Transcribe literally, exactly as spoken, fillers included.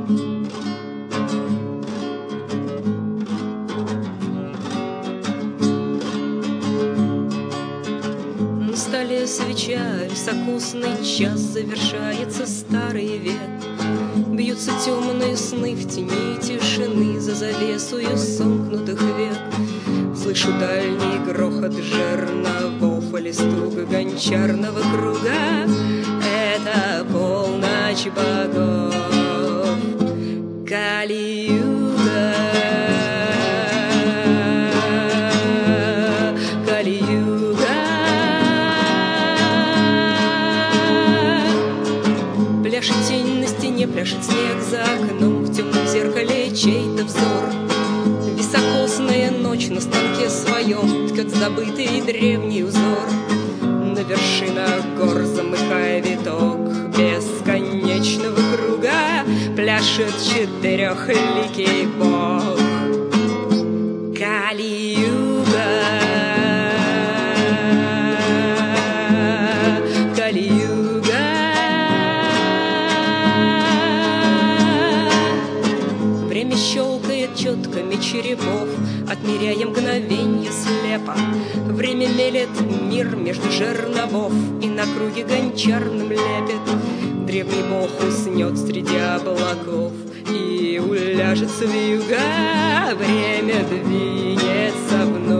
На столе свеча, високосный час, завершается старый век. Бьются темные сны в тени тишины за завесою сомкнутых век. Слышу дальний грохот жерновов или стук гончарного круга. Это полночь богов. Кали-юга, Кали-юга. Пляшет тень на стене, пляшет снег за окном, в темном зеркале чей-то взор. Високосная ночь на станке своем ткет забытый древний узор. На вершинах гор, замыкая виток бесконечного круга, пляшет четырехликий бог. Кали-юга, Кали-юга. Время щелкает четками черепов, отмеряя мгновенье слепо. Время мелет мир между жерновов, и на круге гончарным лепет. Древний бог уснет среди облаков и уляжется вьюга. Время двинется вновь.